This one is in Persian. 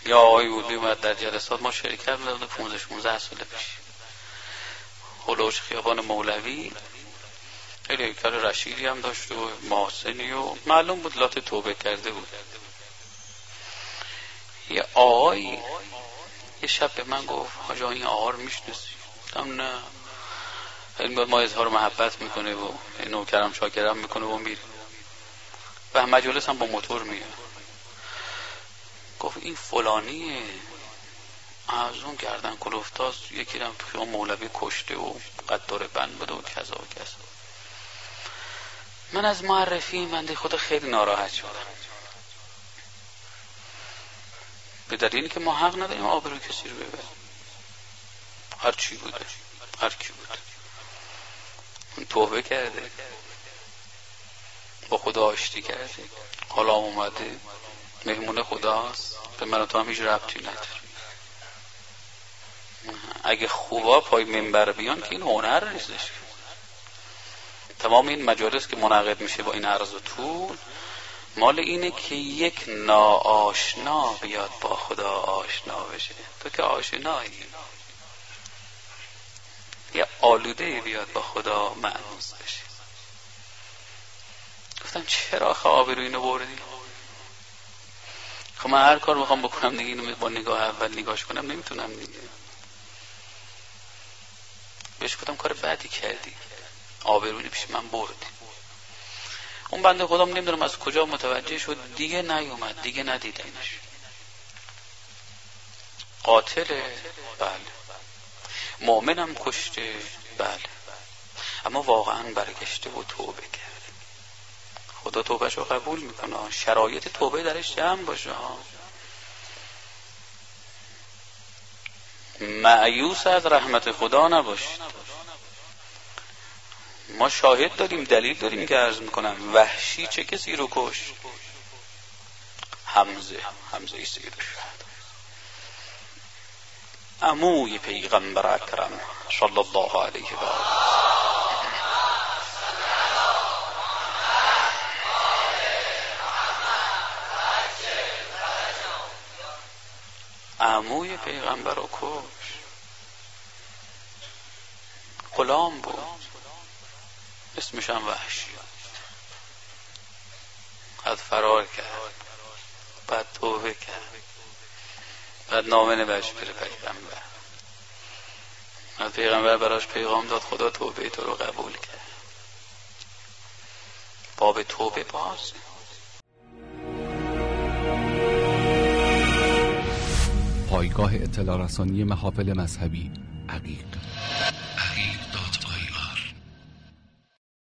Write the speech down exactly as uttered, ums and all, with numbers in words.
یا آقایی بود میومد در جلسات، ما شرکت می‌دادیم پانزده شانزده سال پیش، هلوش خیابان مولوی. خیلی هیکل رشیدی هم داشت و محسنی و معلوم بود لات توبه کرده بود. یه آقایی یه شب به من گفت حاج آقا این آقا رو میشناسی؟ گفتم نه. این ما اظهار محبت میکنه و نوکرم شاکرم میکنه و میره و مجالس هم با موتور میاد. گفت این فلانیه، از اون گردن کلفتاز، یکی هم تو مولوی کشته و قدار بند بوده و کذا و کذا. من از معرفی بنده خدا خیلی ناراحت شدم، به دلیلی که ما حق نداریم آبروی کسی رو ببریم، هر چی بوده هر کی بوده. اون توبه کرده، با خدا آشتی کرده، حالا اومده مهمون خداست، به من و تو هم هیچ ربطی نداره. اگه خوبا پای منبر بیان که این هنر نیستش. تمام این مجالس که منعقد میشه با این عرض و طول مال اینه که یک ناآشنا بیاد با خدا آشنا بشه. تو که آشنایی، یه آلوده بیاد با خدا مأنوس بشه. گفتم چرا خواب رو اینو بردی؟ خب من هر کار میخوام بکنم دیگه اینو با نگاه اول نگاش کنم نمیتونم دیگه. بهش گفتم کار بدی کردی، آبروی پیش من بردی. اون بنده خودم نمیدونم از کجا متوجه شد، دیگه نیومد، دیگه ندیدمش. قاتله؟ بله. مؤمنم کشته؟ بله. اما واقعا برگشته و توبه کرد. خدا توبهشو قبول میکنه، شرایط توبه درش جمع باشه. مایوس از رحمت خدا نباشید. ما شاهد داریم، دلیل داریم که عرض میکنم. وحشی چه کسی رو کش؟ حمزه. حمزه سید الشهدا، عموی پیغمبر اکرم صلی الله علیه و آله. عموی پیغمبر رو کش، غلام بود، اسمش هم وحشی. بعد فرار کرد، بعد توبه کرد، بعد نامه نوشت به پیغمبر. بعد پیغمبر براش پیغام داد خدا توبه تو رو قبول کرد. باب توبه باز. پایگاه اطلاع رسانی محافل مذهبی عقیق.